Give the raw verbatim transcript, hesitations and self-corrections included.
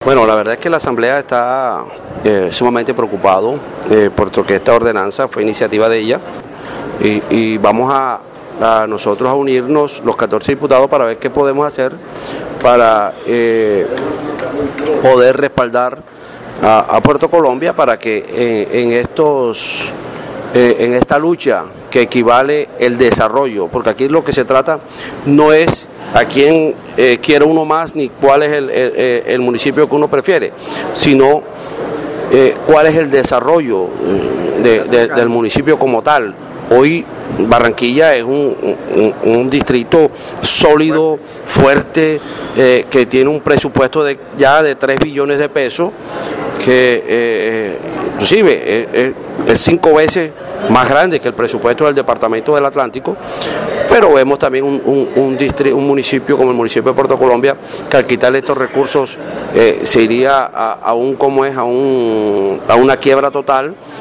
Bueno, la verdad es que la Asamblea está eh, sumamente preocupado, eh, porque esta ordenanza fue iniciativa de ella y, y vamos a, a nosotros a unirnos los catorce diputados para ver qué podemos hacer para eh, poder respaldar a, a Puerto Colombia para que en, en estos eh, en esta lucha que equivale el desarrollo, porque aquí lo que se trata no es a quién eh, quiere uno más ni cuál es el, el, el municipio que uno prefiere, sino eh, cuál es el desarrollo de, de, del municipio como tal. Hoy Barranquilla es un, un, un distrito sólido, fuerte, eh, que tiene un presupuesto de ya de tres billones de pesos, que eh, inclusive eh, eh, es cinco veces más grande que el presupuesto del Departamento del Atlántico, pero vemos también un, un, un, distrito, un municipio como el municipio de Puerto Colombia, que al quitarle estos recursos eh, se iría a, a un, como es, a, un, a una quiebra total.